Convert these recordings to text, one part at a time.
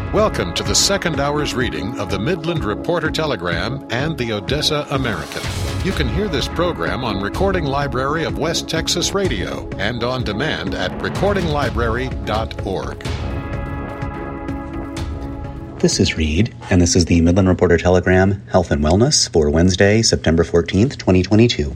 Welcome to the second hour's reading of the Midland Reporter Telegram and the Odessa American. You can hear this program on Recording Library of West Texas Radio and on demand at recordinglibrary.org. This is Reed, and this is the Midland Reporter Telegram Health and Wellness for Wednesday, September 14th, 2022.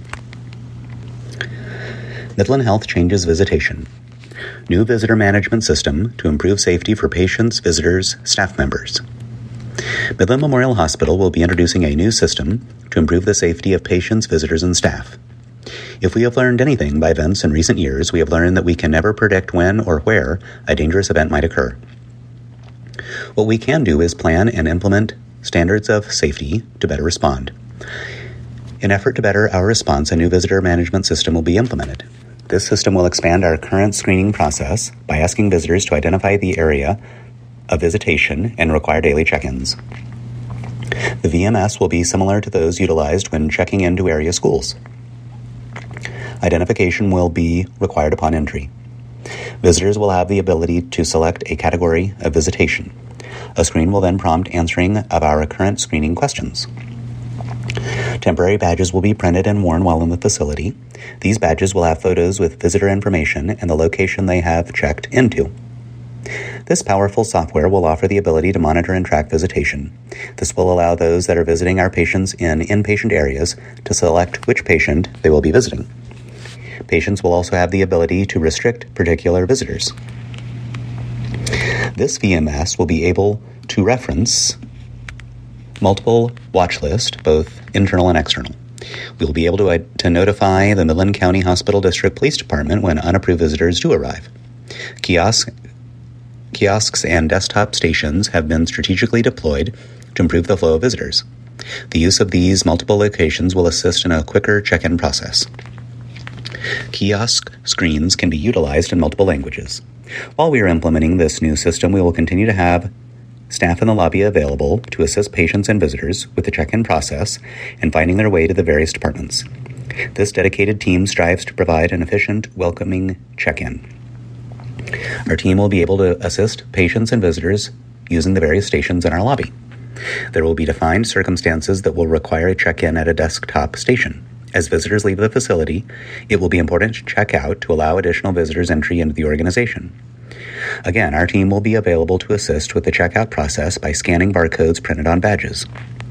Midland Health changes visitation. New visitor management system to improve safety for patients, visitors, staff members. Midland Memorial Hospital will be introducing a new system to improve the safety of patients, visitors, and staff. If we have learned anything by events in recent years, we have learned that we can never predict when or where a dangerous event might occur. What we can do is plan and implement standards of safety to better respond. In effort to better our response, a new visitor management system will be implemented. This system will expand our current screening process by asking visitors to identify the area of visitation and require daily check-ins. The VMS will be similar to those utilized when checking into area schools. Identification will be required upon entry. Visitors will have the ability to select a category of visitation. A screen will then prompt answering of our current screening questions. Temporary badges will be printed and worn while in the facility. These badges will have photos with visitor information and the location they have checked into. This powerful software will offer the ability to monitor and track visitation. This will allow those that are visiting our patients in inpatient areas to select which patient they will be visiting. Patients will also have the ability to restrict particular visitors. This VMS will be able to reference multiple watch lists, both internal and external. We will be able to notify the Midland County Hospital District Police Department when unapproved visitors do arrive. Kiosks and desktop stations have been strategically deployed to improve the flow of visitors. The use of these multiple locations will assist in a quicker check-in process. Kiosk screens can be utilized in multiple languages. While we are implementing this new system, we will continue to have staff in the lobby available to assist patients and visitors with the check-in process and finding their way to the various departments. This dedicated team strives to provide an efficient, welcoming check-in. Our team will be able to assist patients and visitors using the various stations in our lobby. There will be defined circumstances that will require a check-in at a desktop station. As visitors leave the facility, it will be important to check out to allow additional visitors entry into the organization. Again, our team will be available to assist with the checkout process by scanning barcodes printed on badges.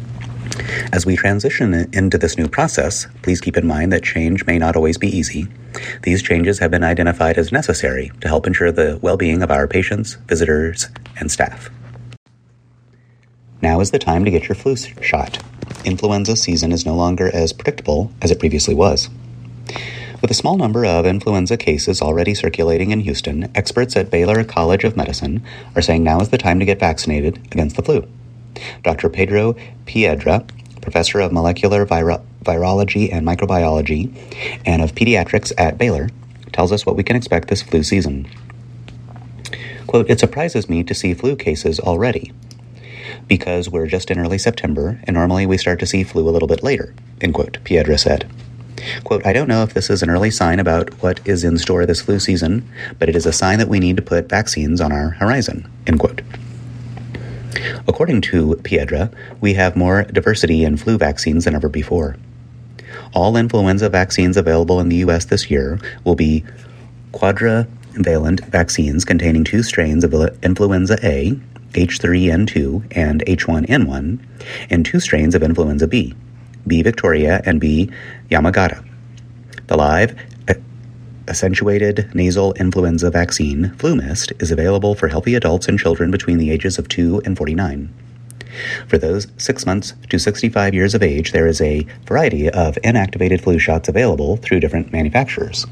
As we transition into this new process, please keep in mind that change may not always be easy. These changes have been identified as necessary to help ensure the well-being of our patients, visitors, and staff. Now is the time to get your flu shot. Influenza season is no longer as predictable as it previously was. With a small number of influenza cases already circulating in Houston, experts at Baylor College of Medicine are saying now is the time to get vaccinated against the flu. Dr. Pedro Piedra, professor of molecular virology and microbiology and of pediatrics at Baylor, tells us what we can expect this flu season. Quote, "It surprises me to see flu cases already, because we're just in early September and normally we start to see flu a little bit later," end quote, Piedra said. Quote, "I don't know if this is an early sign about what is in store this flu season, but it is a sign that we need to put vaccines on our horizon," end quote. According to Piedra, we have more diversity in flu vaccines than ever before. All influenza vaccines available in the U.S. this year will be quadrivalent vaccines containing two strains of influenza A, H3N2 and H1N1, and two strains of influenza B, B. Victoria, and B. Yamagata. The live accentuated nasal influenza vaccine, FluMist, is available for healthy adults and children between the ages of 2 and 49. For those 6 months to 65 years of age, there is a variety of inactivated flu shots available through different manufacturers.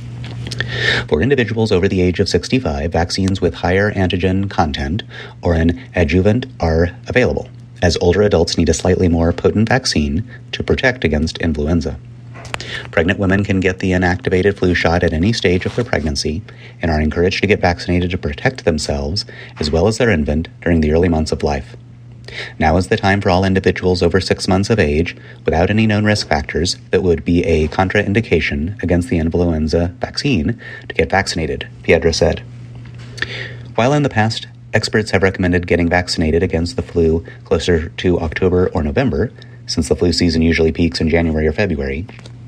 For individuals over the age of 65, vaccines with higher antigen content or an adjuvant are available, as older adults need a slightly more potent vaccine to protect against influenza. Pregnant women can get the inactivated flu shot at any stage of their pregnancy and are encouraged to get vaccinated to protect themselves as well as their infant during the early months of life. Now is the time for all individuals over 6 months of age without any known risk factors that would be a contraindication against the influenza vaccine to get vaccinated, Piedra said. While in the past experts have recommended getting vaccinated against the flu closer to October or November, since the flu season usually peaks in January or February.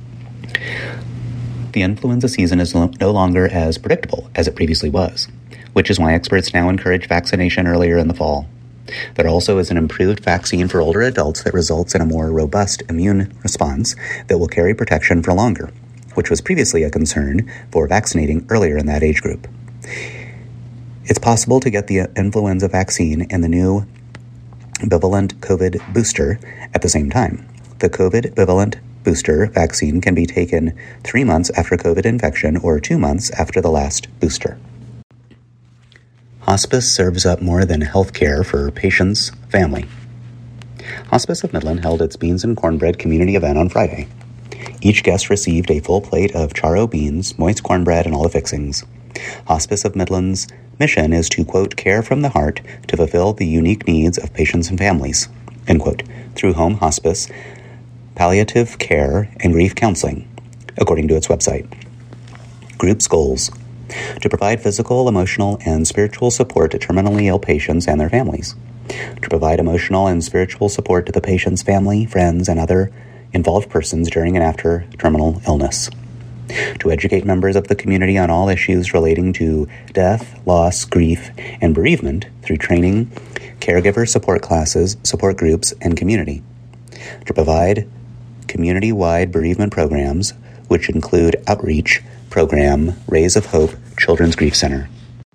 The influenza season is no longer as predictable as it previously was, which is why experts now encourage vaccination earlier in the fall. There also is an improved vaccine for older adults that results in a more robust immune response that will carry protection for longer, which was previously a concern for vaccinating earlier in that age group. It's possible to get the influenza vaccine and the new bivalent COVID booster at the same time. The COVID bivalent booster vaccine can be taken 3 months after COVID infection or 2 months after the last booster. Hospice serves up more than health care for patients' family. Hospice of Midland held its Beans and Cornbread community event on Friday. Each guest received a full plate of charro beans, moist cornbread, and all the fixings. Hospice of Midland's mission is to, quote, care from the heart to fulfill the unique needs of patients and families, end quote, through home hospice, palliative care, and grief counseling, according to its website. Group's goals: to provide physical, emotional, and spiritual support to terminally ill patients and their families, to provide emotional and spiritual support to the patient's family, friends, and other involved persons during and after terminal illness, to educate members of the community on all issues relating to death, loss, grief, and bereavement through training, caregiver support classes, support groups, and community, to provide community-wide bereavement programs, which include outreach program Rays of Hope Children's Grief Center.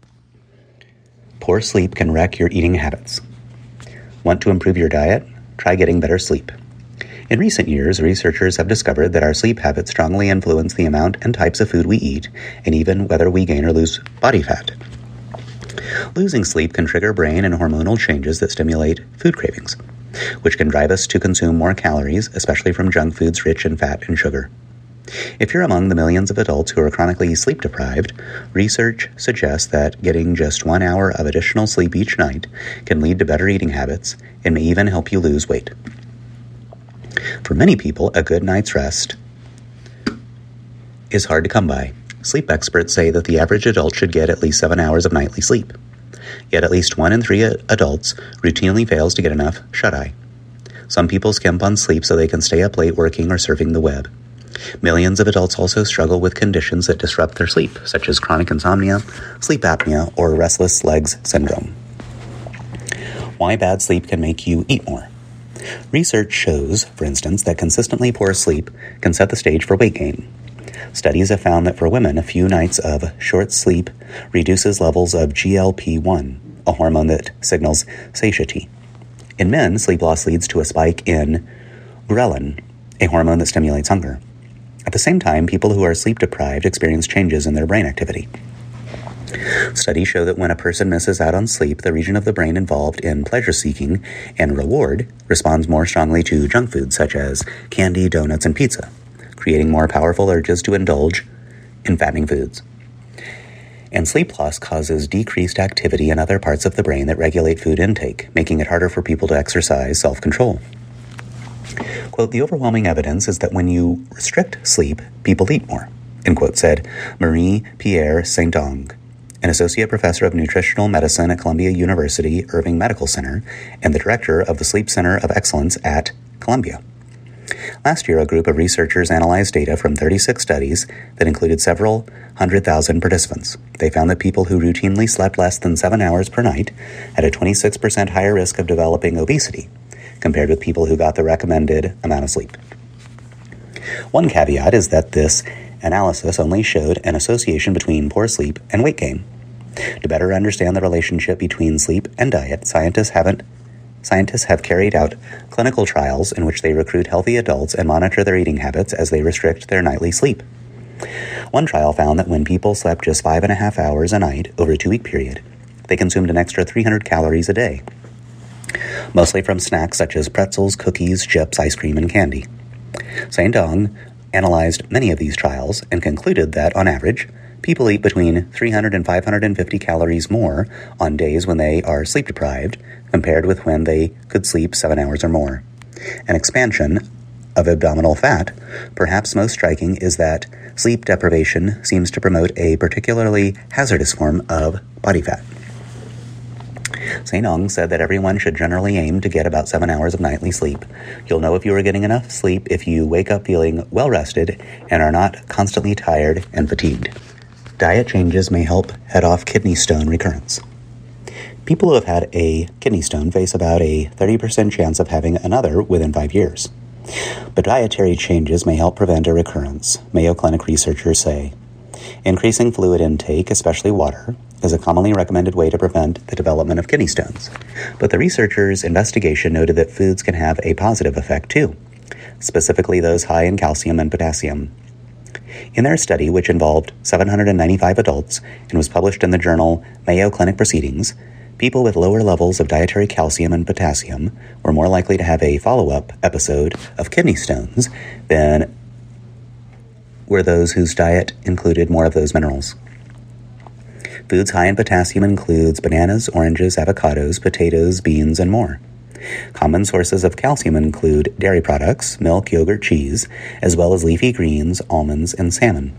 Poor sleep can wreck your eating habits. Want to improve your diet? Try getting better sleep. In recent years, researchers have discovered that our sleep habits strongly influence the amount and types of food we eat, and even whether we gain or lose body fat. Losing sleep can trigger brain and hormonal changes that stimulate food cravings, which can drive us to consume more calories, especially from junk foods rich in fat and sugar. If you're among the millions of adults who are chronically sleep deprived, research suggests that getting just 1 hour of additional sleep each night can lead to better eating habits and may even help you lose weight. For many people, a good night's rest is hard to come by. Sleep experts say that the average adult should get at least 7 hours of nightly sleep. Yet at least 1 in 3 adults routinely fails to get enough shut-eye. Some people skimp on sleep so they can stay up late working or surfing the web. Millions of adults also struggle with conditions that disrupt their sleep, such as chronic insomnia, sleep apnea, or restless legs syndrome. Why bad sleep can make you eat more. Research shows, for instance, that consistently poor sleep can set the stage for weight gain. Studies have found that for women, a few nights of short sleep reduces levels of GLP-1, a hormone that signals satiety. In men, sleep loss leads to a spike in ghrelin, a hormone that stimulates hunger. At the same time, people who are sleep deprived experience changes in their brain activity. Studies show that when a person misses out on sleep, the region of the brain involved in pleasure-seeking and reward responds more strongly to junk foods such as candy, donuts, and pizza, creating more powerful urges to indulge in fattening foods. And sleep loss causes decreased activity in other parts of the brain that regulate food intake, making it harder for people to exercise self-control. Quote, the overwhelming evidence is that when you restrict sleep, people eat more, end quote, said Marie-Pierre Saint-Onge, an associate professor of nutritional medicine at Columbia University Irving Medical Center and the director of the Sleep Center of Excellence at Columbia. Last year, a group of researchers analyzed data from 36 studies that included several 100,000 participants. They found that people who routinely slept less than 7 hours per night had a 26% higher risk of developing obesity compared with people who got the recommended amount of sleep. One caveat is that this analysis only showed an association between poor sleep and weight gain. To better understand the relationship between sleep and diet, scientists have carried out clinical trials in which they recruit healthy adults and monitor their eating habits as they restrict their nightly sleep. One trial found that when people slept just 5.5 hours a night over a 2-week period, they consumed an extra 300 calories a day, mostly from snacks such as pretzels, cookies, chips, ice cream, and candy. Saint-Onge analyzed many of these trials and concluded that, on average, people eat between 300 and 550 calories more on days when they are sleep-deprived compared with when they could sleep 7 hours or more. An expansion of abdominal fat, perhaps most striking, is that sleep deprivation seems to promote a particularly hazardous form of body fat. St. Ong said that everyone should generally aim to get about 7 hours of nightly sleep. You'll know if you are getting enough sleep if you wake up feeling well-rested and are not constantly tired and fatigued. Diet changes may help head off kidney stone recurrence. People who have had a kidney stone face about a 30% chance of having another within 5 years. But dietary changes may help prevent a recurrence, Mayo Clinic researchers say. Increasing fluid intake, especially water, is a commonly recommended way to prevent the development of kidney stones. But the researchers' investigation noted that foods can have a positive effect too, specifically those high in calcium and potassium. In their study, which involved 795 adults and was published in the journal Mayo Clinic Proceedings, people with lower levels of dietary calcium and potassium were more likely to have a follow-up episode of kidney stones than were those whose diet included more of those minerals. Foods high in potassium includes bananas, oranges, avocados, potatoes, beans, and more. Common sources of calcium include dairy products, milk, yogurt, cheese, as well as leafy greens, almonds, and salmon.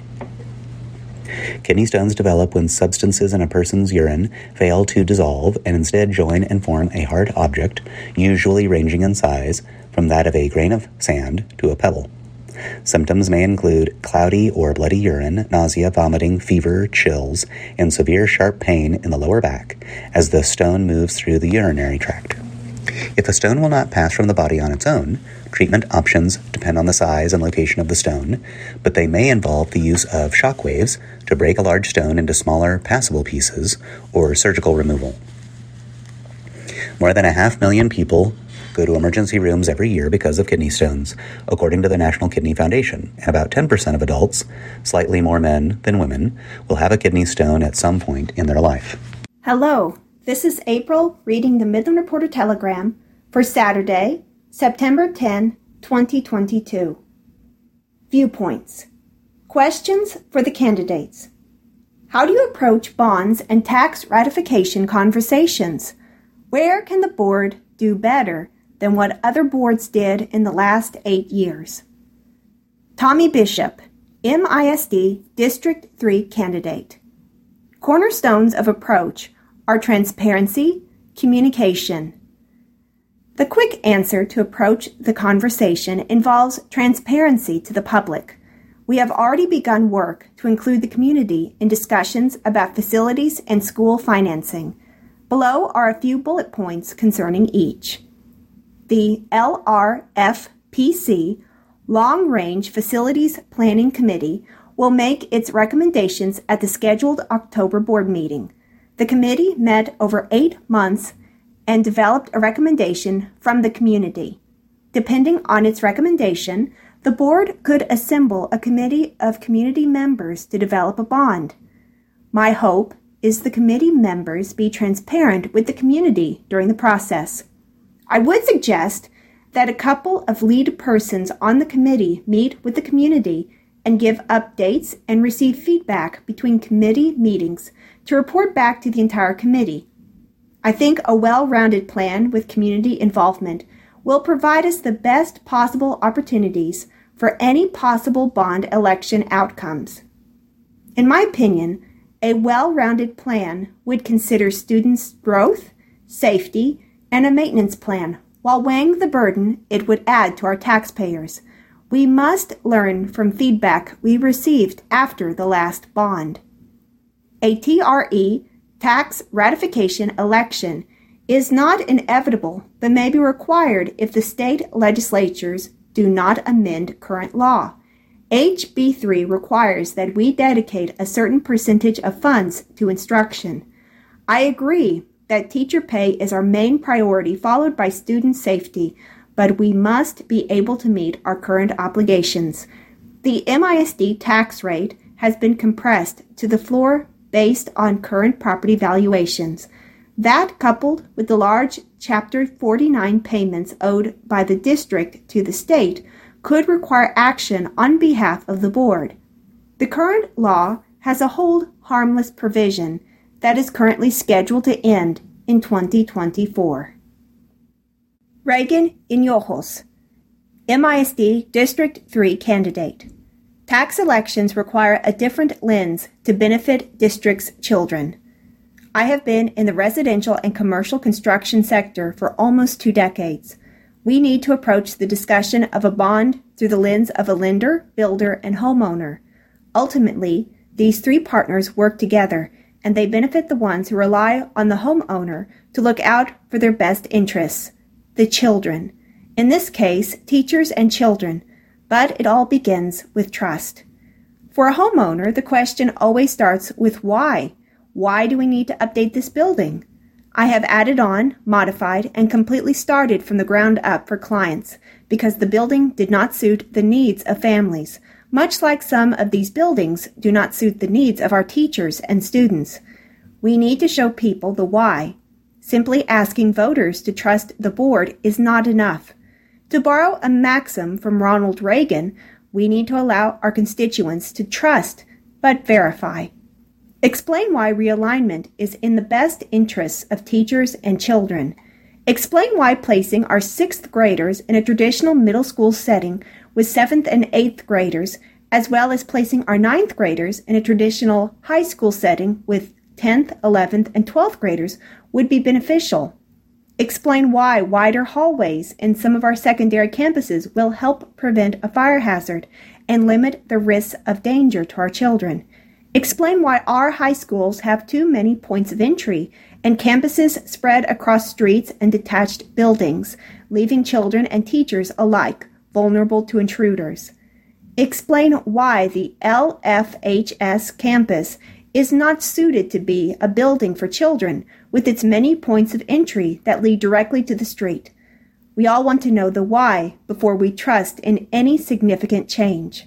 Kidney stones develop when substances in a person's urine fail to dissolve and instead join and form a hard object, usually ranging in size from that of a grain of sand to a pebble. Symptoms may include cloudy or bloody urine, nausea, vomiting, fever, chills, and severe sharp pain in the lower back as the stone moves through the urinary tract. If a stone will not pass from the body on its own, treatment options depend on the size and location of the stone, but they may involve the use of shock waves to break a large stone into smaller, passable pieces, or surgical removal. More than 500,000 people go to emergency rooms every year because of kidney stones, according to the National Kidney Foundation, and about 10% of adults, slightly more men than women, will have a kidney stone at some point in their life. Hello, this is April reading the Midland Reporter Telegram for Saturday, September 10, 2022. Viewpoints. Questions for the candidates. How do you approach bonds and tax ratification conversations? Where can the board do better than what other boards did in the last 8 years? Tommy Bishop, MISD District 3 candidate. Cornerstones of approach are transparency, communication. The quick answer to approach the conversation involves transparency to the public. We have already begun work to include the community in discussions about facilities and school financing. Below are a few bullet points concerning each. The LRFPC, Long Range Facilities Planning Committee, will make its recommendations at the scheduled October board meeting. The committee met over 8 months and developed a recommendation from the community. Depending on its recommendation, the board could assemble a committee of community members to develop a bond. My hope is the committee members be transparent with the community during the process. I would suggest that a couple of lead persons on the committee meet with the community and give updates and receive feedback between committee meetings to report back to the entire committee. I think a well-rounded plan with community involvement will provide us the best possible opportunities for any possible bond election outcomes. In my opinion, a well-rounded plan would consider students' growth, safety, and a maintenance plan while weighing the burden it would add to our taxpayers. We must learn from feedback we received after the last bond. A TRE, tax ratification election, is not inevitable but may be required if the state legislatures do not amend current law. HB 3 requires that we dedicate a certain percentage of funds to instruction. I agree that teacher pay is our main priority, followed by student safety, but we must be able to meet our current obligations. The MISD tax rate has been compressed to the floor based on current property valuations. That, coupled with the large Chapter 49 payments owed by the district to the state, could require action on behalf of the board. The current law has a hold harmless provision that is currently scheduled to end in 2024. Reagan Inojos, MISD District 3 candidate. Tax elections require a different lens to benefit district's children. I have been in the residential and commercial construction sector for almost 2 decades. We need to approach the discussion of a bond through the lens of a lender, builder, and homeowner. Ultimately, these 3 partners work together, and they benefit the ones who rely on the homeowner to look out for their best interests, the children. In this case, teachers and children, but it all begins with trust. For a homeowner, the question always starts with why. Why do we need to update this building? I have added on, modified, and completely started from the ground up for clients because the building did not suit the needs of families, much like some of these buildings do not suit the needs of our teachers and students. We need to show people the why. Simply asking voters to trust the board is not enough. To borrow a maxim from Ronald Reagan, we need to allow our constituents to trust, but verify. Explain why realignment is in the best interests of teachers and children. Explain why placing our 6th graders in a traditional middle school setting with 7th and 8th graders, as well as placing our 9th graders in a traditional high school setting with 10th, 11th, and 12th graders would be beneficial. Explain why wider hallways in some of our secondary campuses will help prevent a fire hazard and limit the risks of danger to our children. Explain why our high schools have too many points of entry and campuses spread across streets and detached buildings, leaving children and teachers alike vulnerable to intruders. Explain why the LFHS campus is not suited to be a building for children with its many points of entry that lead directly to the street. We all want to know the why before we trust in any significant change.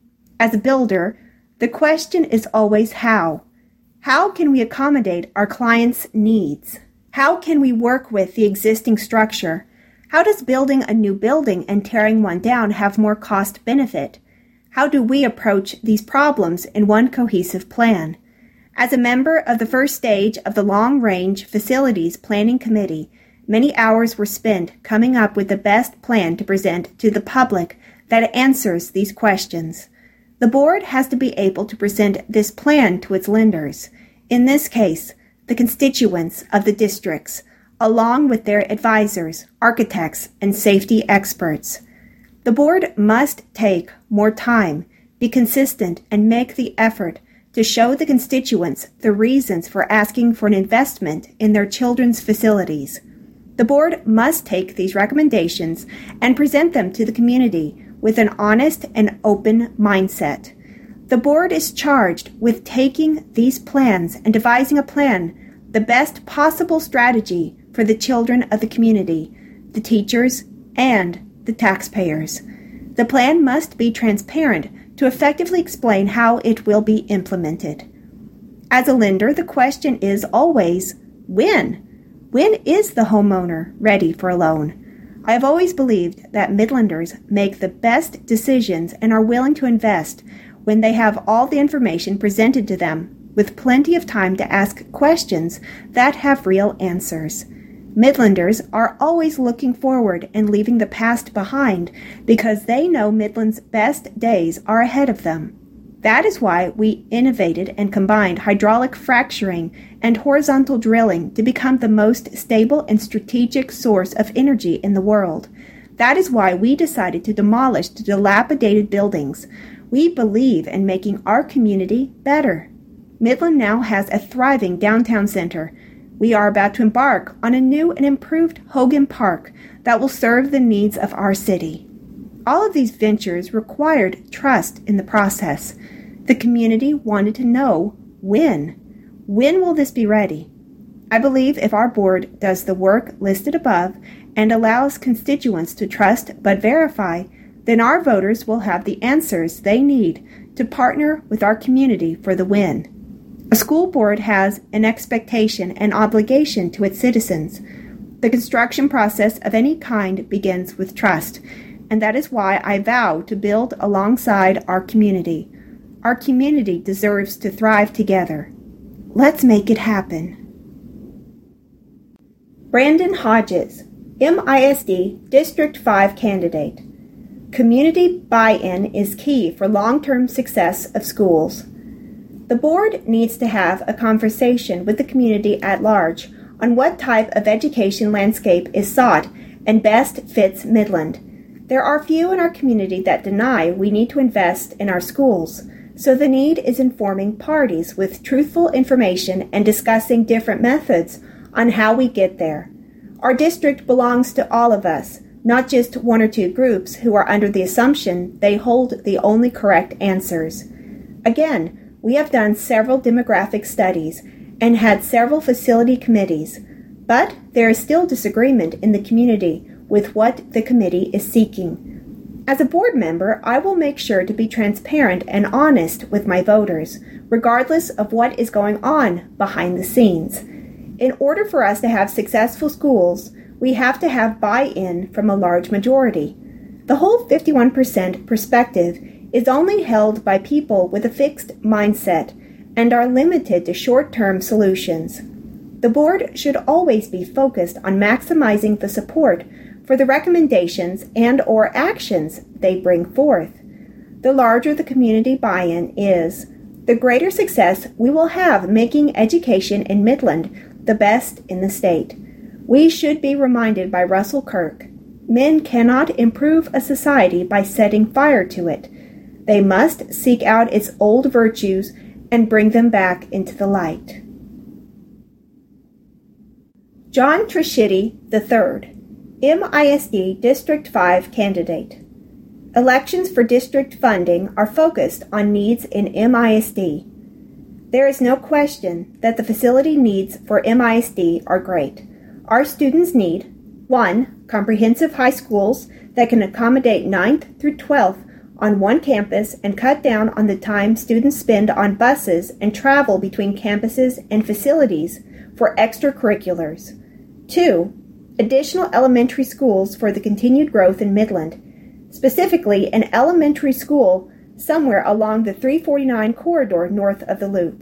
As a builder, the question is always how. How can we accommodate our clients' needs? How can we work with the existing structure? How does building a new building and tearing one down have more cost benefit? How do we approach these problems in one cohesive plan? As a member of the first stage of the Long Range Facilities Planning Committee, many hours were spent coming up with the best plan to present to the public that answers these questions. The board has to be able to present this plan to its lenders, in this case, the constituents of the districts, along with their advisors, architects, and safety experts. The board must take more time, be consistent, and make the effort to show the constituents the reasons for asking for an investment in their children's facilities. The board must take these recommendations and present them to the community with an honest and open mindset. The board is charged with taking these plans and devising a plan, the best possible strategy for the children of the community, the teachers, and the taxpayers. The plan must be transparent to effectively explain how it will be implemented. As a lender, the question is always, when? When is the homeowner ready for a loan? I have always believed that Midlanders make the best decisions and are willing to invest when they have all the information presented to them, with plenty of time to ask questions that have real answers. Midlanders are always looking forward and leaving the past behind because they know Midland's best days are ahead of them. That is why we innovated and combined hydraulic fracturing and horizontal drilling to become the most stable and strategic source of energy in the world. That is why we decided to demolish the dilapidated buildings. We believe in making our community better. Midland now has a thriving downtown center. We are about to embark on a new and improved Hogan Park that will serve the needs of our city. All of these ventures required trust in the process. The community wanted to know when. When will this be ready? I believe if our board does the work listed above and allows constituents to trust but verify, then our voters will have the answers they need to partner with our community for the win. A school board has an expectation and obligation to its citizens. The construction process of any kind begins with trust, and that is why I vow to build alongside our community. Our community deserves to thrive together. Let's make it happen. Brandon Hodges, MISD District 5 candidate. Community buy-in is key for long-term success of schools. The board needs to have a conversation with the community at large on what type of education landscape is sought and best fits Midland. There are few in our community that deny we need to invest in our schools, so the need is informing parties with truthful information and discussing different methods on how we get there. Our district belongs to all of us, not just one or two groups who are under the assumption they hold the only correct answers. Again, we have done several demographic studies and had several facility committees, but there is still disagreement in the community with what the committee is seeking. As a board member, I will make sure to be transparent and honest with my voters, regardless of what is going on behind the scenes. In order for us to have successful schools, we have to have buy-in from a large majority. The whole 51% perspective is only held by people with a fixed mindset and are limited to short-term solutions. The board should always be focused on maximizing the support for the recommendations and/or actions they bring forth. The larger the community buy-in is, the greater success we will have making education in Midland the best in the state. We should be reminded by Russell Kirk, men cannot improve a society by setting fire to it. They must seek out its old virtues and bring them back into the light. John Triscitti III, MISD District 5 candidate. Elections for district funding are focused on needs in MISD. There is no question that the facility needs for MISD are great. Our students need 1. Comprehensive high schools that can accommodate 9th through 12th on one campus and cut down on the time students spend on buses and travel between campuses and facilities for extracurriculars. 2. Additional elementary schools for the continued growth in Midland, specifically an elementary school somewhere along the 349 corridor north of the Loop.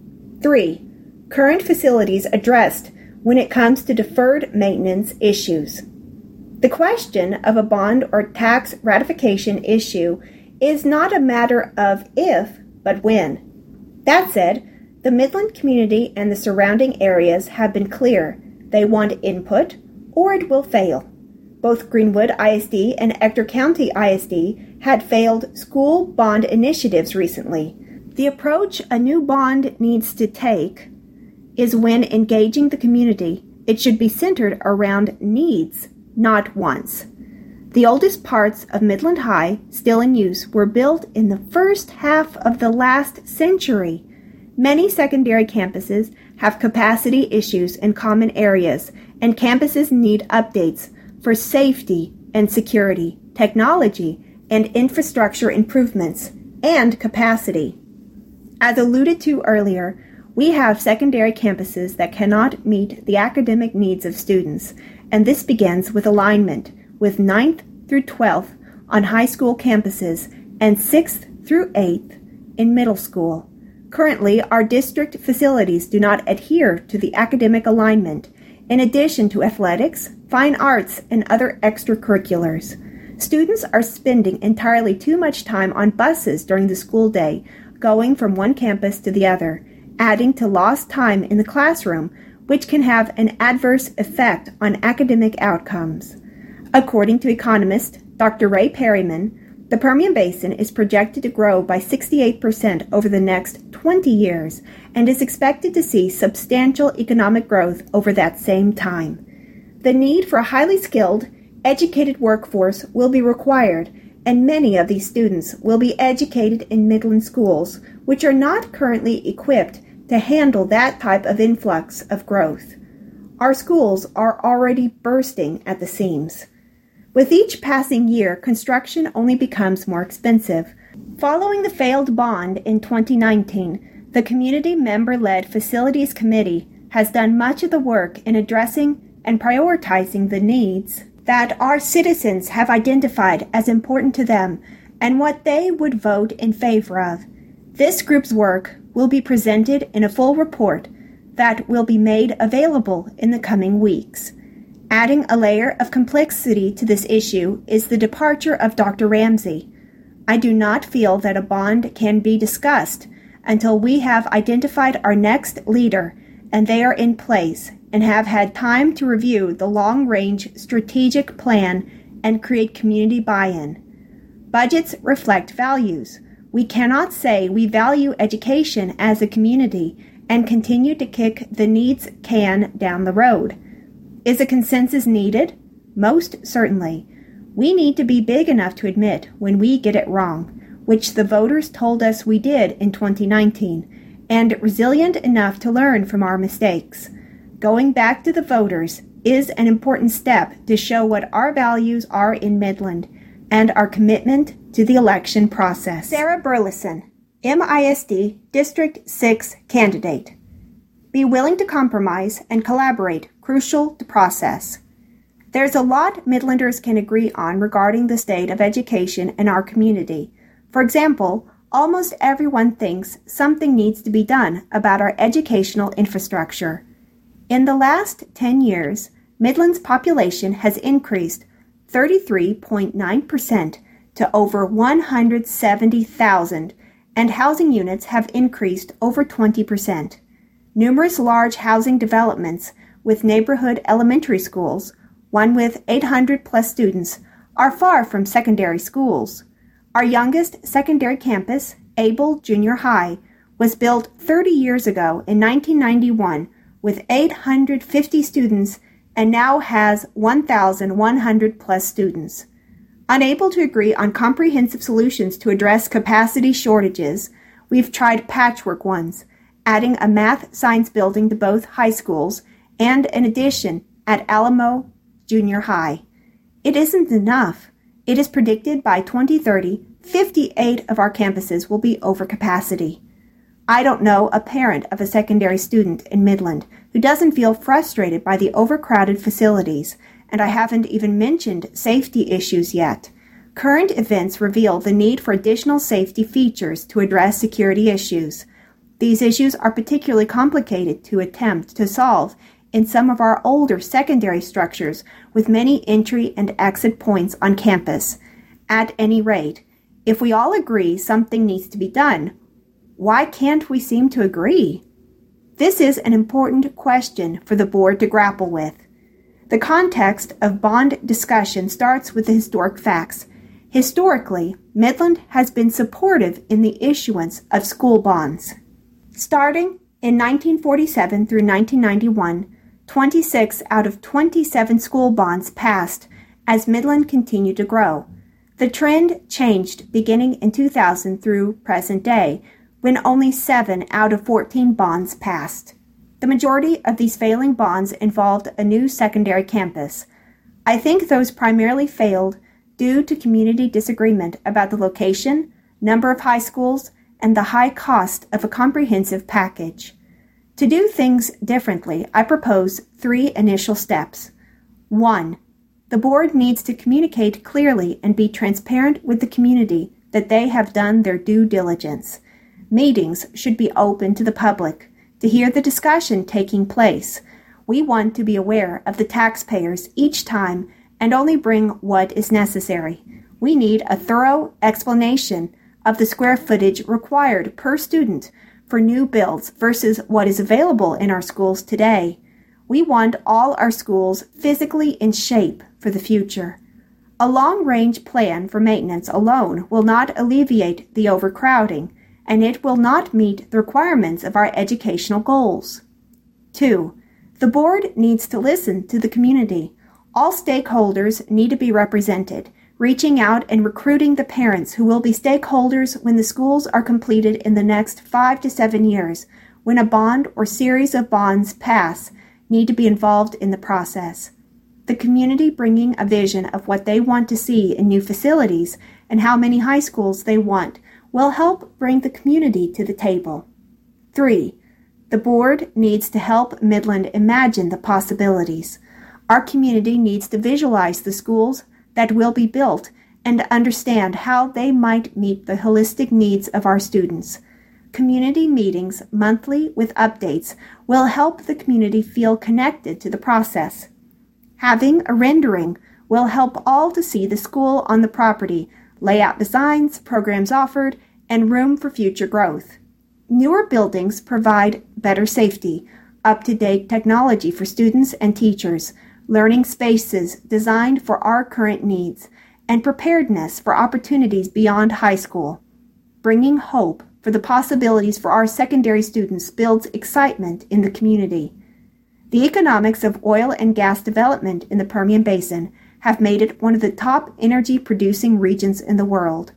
3. Current facilities addressed when it comes to deferred maintenance issues. The question of a bond or tax ratification issue is not a matter of if, but when. That said, the Midland community and the surrounding areas have been clear. They want input, or it will fail. Both Greenwood ISD and Ector County ISD had failed school bond initiatives recently. The approach a new bond needs to take is when engaging the community, it should be centered around needs, not wants. The oldest parts of Midland High, still in use, were built in the first half of the last century. Many secondary campuses have capacity issues in common areas, and campuses need updates for safety and security, technology, and infrastructure improvements, and capacity. As alluded to earlier, we have secondary campuses that cannot meet the academic needs of students, and this begins with alignment with 9th through 12th on high school campuses and 6th through 8th in middle school. Currently, our district facilities do not adhere to the academic alignment, in addition to athletics, fine arts, and other extracurriculars. Students are spending entirely too much time on buses during the school day, going from one campus to the other, adding to lost time in the classroom, which can have an adverse effect on academic outcomes. According to economist Dr. Ray Perryman, the Permian Basin is projected to grow by 68% over the next 20 years and is expected to see substantial economic growth over that same time. The need for a highly skilled, educated workforce will be required, and many of these students will be educated in Midland schools, which are not currently equipped to handle that type of influx of growth. Our schools are already bursting at the seams. With each passing year, construction only becomes more expensive. Following the failed bond in 2019, the Community Member-Led Facilities Committee has done much of the work in addressing and prioritizing the needs that our citizens have identified as important to them and what they would vote in favor of. This group's work will be presented in a full report that will be made available in the coming weeks. Adding a layer of complexity to this issue is the departure of Dr. Ramsey. I do not feel that a bond can be discussed until we have identified our next leader and they are in place and have had time to review the long-range strategic plan and create community buy-in. Budgets reflect values. We cannot say we value education as a community and continue to kick the needs can down the road. Is a consensus needed? Most certainly. We need to be big enough to admit when we get it wrong, which the voters told us we did in 2019, and resilient enough to learn from our mistakes. Going back to the voters is an important step to show what our values are in Midland and our commitment to the election process. Sarah Burleson, MISD District 6 candidate. Be willing to compromise and collaborate, crucial to process. There's a lot Midlanders can agree on regarding the state of education in our community. For example, almost everyone thinks something needs to be done about our educational infrastructure. In the last 10 years, Midland's population has increased 33.9% to over 170,000, and housing units have increased over 20%. Numerous large housing developments with neighborhood elementary schools, one with 800-plus students, are far from secondary schools. Our youngest secondary campus, Able Junior High, was built 30 years ago in 1991 with 850 students and now has 1,100-plus students. Unable to agree on comprehensive solutions to address capacity shortages, we've tried patchwork ones, adding a math-science building to both high schools and an addition at Alamo Junior High. It isn't enough. It is predicted by 2030, 58 of our campuses will be over capacity. I don't know a parent of a secondary student in Midland who doesn't feel frustrated by the overcrowded facilities, and I haven't even mentioned safety issues yet. Current events reveal the need for additional safety features to address security issues. These issues are particularly complicated to attempt to solve in some of our older secondary structures with many entry and exit points on campus. At any rate, if we all agree something needs to be done, why can't we seem to agree? This is an important question for the board to grapple with. The context of bond discussion starts with the historic facts. Historically, Midland has been supportive in the issuance of school bonds. Starting in 1947 through 1991, 26 out of 27 school bonds passed as Midland continued to grow. The trend changed beginning in 2000 through present day, when only 7 out of 14 bonds passed. The majority of these failing bonds involved a new secondary campus. I think those primarily failed due to community disagreement about the location, number of high schools, and the high cost of a comprehensive package. To do things differently, I propose 3 initial steps. 1. The board needs to communicate clearly and be transparent with the community that they have done their due diligence. Meetings should be open to the public to hear the discussion taking place. We want to be aware of the taxpayers each time and only bring what is necessary. We need a thorough explanation of the square footage required per student for new builds versus what is available in our schools today. We want all our schools physically in shape for the future. A long-range plan for maintenance alone will not alleviate the overcrowding, and it will not meet the requirements of our educational goals. 2. The board needs to listen to the community. All stakeholders need to be represented, reaching out and recruiting the parents who will be stakeholders when the schools are completed in the next 5 to 7 years. When a bond or series of bonds pass, need to be involved in the process. The community bringing a vision of what they want to see in new facilities and how many high schools they want will help bring the community to the table. 3. The board needs to help Midland imagine the possibilities. Our community needs to visualize the schools that will be built and understand how they might meet the holistic needs of our students. Community meetings monthly with updates will help the community feel connected to the process. Having a rendering will help all to see the school on the property, layout designs, programs offered, and room for future growth. Newer buildings provide better safety, up-to-date technology for students and teachers, learning spaces designed for our current needs, and preparedness for opportunities beyond high school. Bringing hope for the possibilities for our secondary students builds excitement in the community. The economics of oil and gas development in the Permian Basin have made it one of the top energy-producing regions in the world.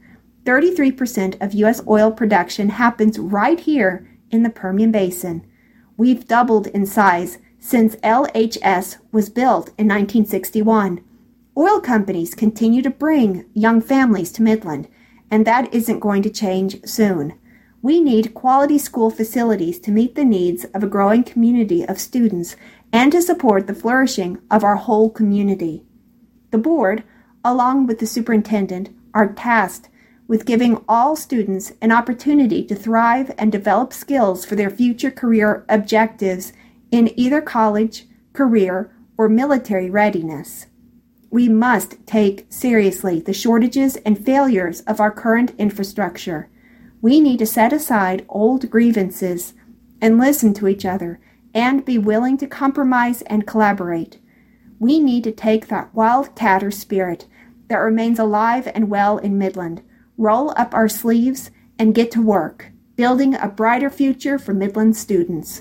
33% of U.S. oil production happens right here in the Permian Basin. We've doubled in size since LHS was built in 1961. Oil companies continue to bring young families to Midland, and that isn't going to change soon. We need quality school facilities to meet the needs of a growing community of students and to support the flourishing of our whole community. The board, along with the superintendent, are tasked with giving all students an opportunity to thrive and develop skills for their future career objectives in either college, career, or military readiness. We must take seriously the shortages and failures of our current infrastructure. We need to set aside old grievances and listen to each other and be willing to compromise and collaborate. We need to take that wildcatter spirit that remains alive and well in Midland, roll up our sleeves, and get to work, building a brighter future for Midland students.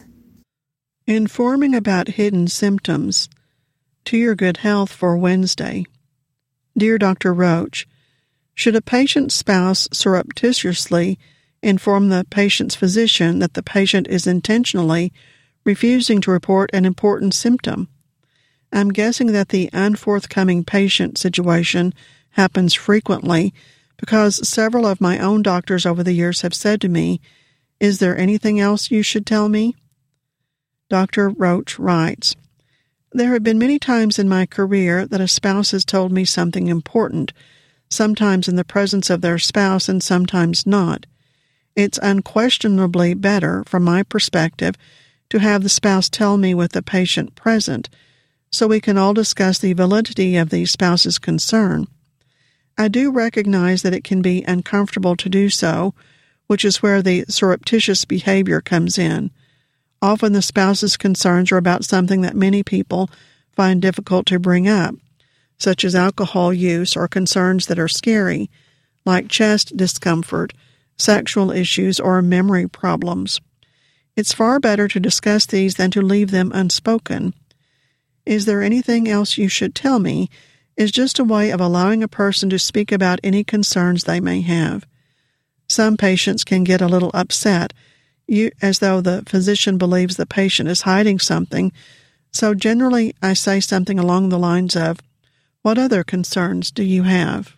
Informing about hidden symptoms to your good health for Wednesday. Dear Dr. Roach, should a patient's spouse surreptitiously inform the patient's physician that the patient is intentionally refusing to report an important symptom? I'm guessing that the unforthcoming patient situation happens frequently because several of my own doctors over the years have said to me, "Is there anything else you should tell me?" Dr. Roach writes, "There have been many times in my career that a spouse has told me something important, sometimes in the presence of their spouse and sometimes not. It's unquestionably better, from my perspective, to have the spouse tell me with the patient present, so we can all discuss the validity of the spouse's concern. I do recognize that it can be uncomfortable to do so, which is where the surreptitious behavior comes in. Often the spouse's concerns are about something that many people find difficult to bring up, such as alcohol use or concerns that are scary, like chest discomfort, sexual issues, or memory problems. It's far better to discuss these than to leave them unspoken. Is there anything else you should tell me? Is just a way of allowing a person to speak about any concerns they may have. Some patients can get a little upset, as though the physician believes the patient is hiding something, so generally I say something along the lines of, 'What other concerns do you have?'"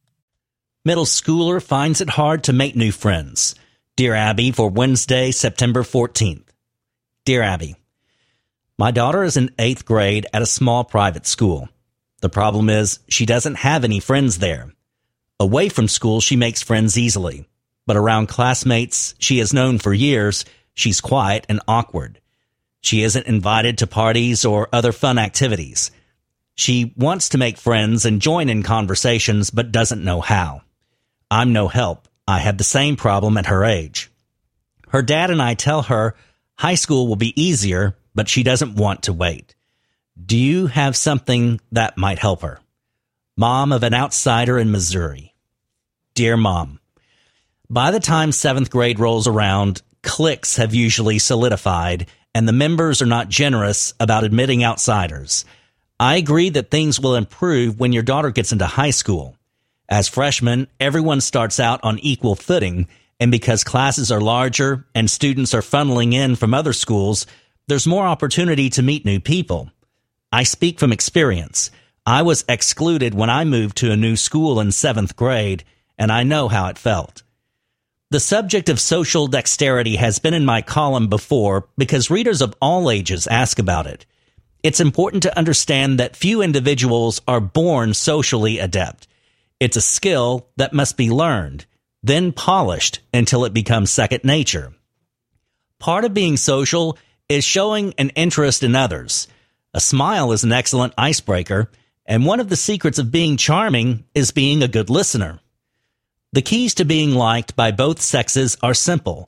Middle schooler finds it hard to make new friends. Dear Abby, for Wednesday, September 14th. Dear Abby, my daughter is in 8th grade at a small private school. The problem is she doesn't have any friends there. Away from school, she makes friends easily. But around classmates she has known for years, she's quiet and awkward. She isn't invited to parties or other fun activities. She wants to make friends and join in conversations, but doesn't know how. I'm no help. I had the same problem at her age. Her dad and I tell her high school will be easier, but she doesn't want to wait. Do you have something that might help her? Mom of an outsider in Missouri. Dear Mom, by the time 7th grade rolls around, cliques have usually solidified, and the members are not generous about admitting outsiders. I agree that things will improve when your daughter gets into high school. As freshmen, everyone starts out on equal footing, and because classes are larger and students are funneling in from other schools, there's more opportunity to meet new people. I speak from experience. I was excluded when I moved to a new school in 7th grade, and I know how it felt. The subject of social dexterity has been in my column before because readers of all ages ask about it. It's important to understand that few individuals are born socially adept. It's a skill that must be learned, then polished until it becomes second nature. Part of being social is showing an interest in others. A smile is an excellent icebreaker, and one of the secrets of being charming is being a good listener. The keys to being liked by both sexes are simple.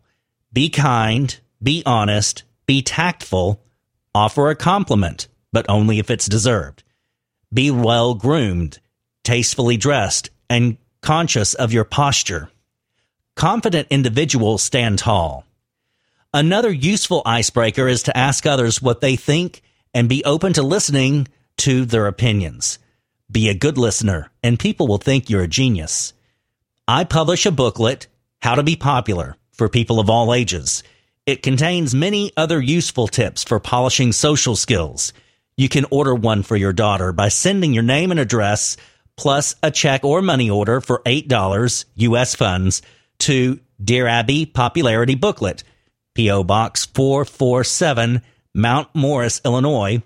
Be kind, be honest, be tactful, offer a compliment, but only if it's deserved. Be well-groomed, tastefully dressed, and conscious of your posture. Confident individuals stand tall. Another useful icebreaker is to ask others what they think and be open to listening to their opinions. Be a good listener, and people will think you're a genius. I publish a booklet, How to Be Popular, for people of all ages. It contains many other useful tips for polishing social skills. You can order one for your daughter by sending your name and address, plus a check or money order for $8 U.S. funds to Dear Abby Popularity Booklet, P.O. Box 447, Mount Morris, Illinois,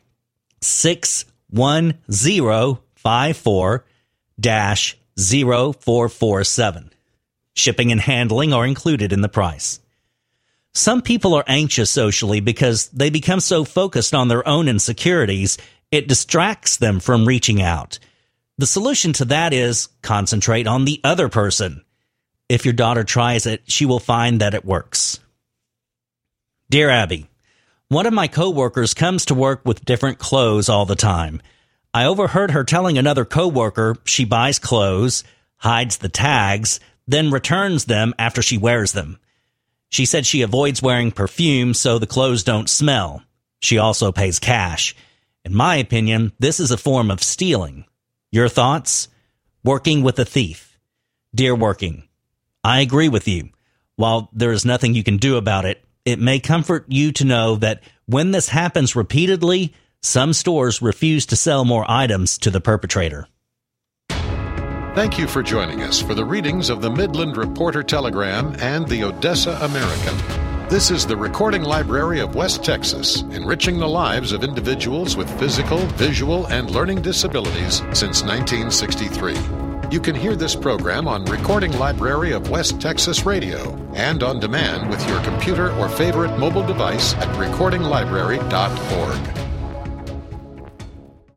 61054-0447. Shipping and handling are included in the price. Some people are anxious socially because they become so focused on their own insecurities, it distracts them from reaching out. The solution to that is concentrate on the other person. If your daughter tries it, she will find that it works. Dear Abby, one of my coworkers comes to work with different clothes all the time. I overheard her telling another coworker she buys clothes, hides the tags, then returns them after she wears them. She said she avoids wearing perfume so the clothes don't smell. She also pays cash. In my opinion, this is a form of stealing. Your thoughts? Working with a thief. Dear Working, I agree with you. While there is nothing you can do about it, it may comfort you to know that when this happens repeatedly, some stores refuse to sell more items to the perpetrator. Thank you for joining us for the readings of the Midland Reporter Telegram and the Odessa American. This is the Recording Library of West Texas, enriching the lives of individuals with physical, visual, and learning disabilities since 1963. You can hear this program on Recording Library of West Texas Radio and on demand with your computer or favorite mobile device at recordinglibrary.org.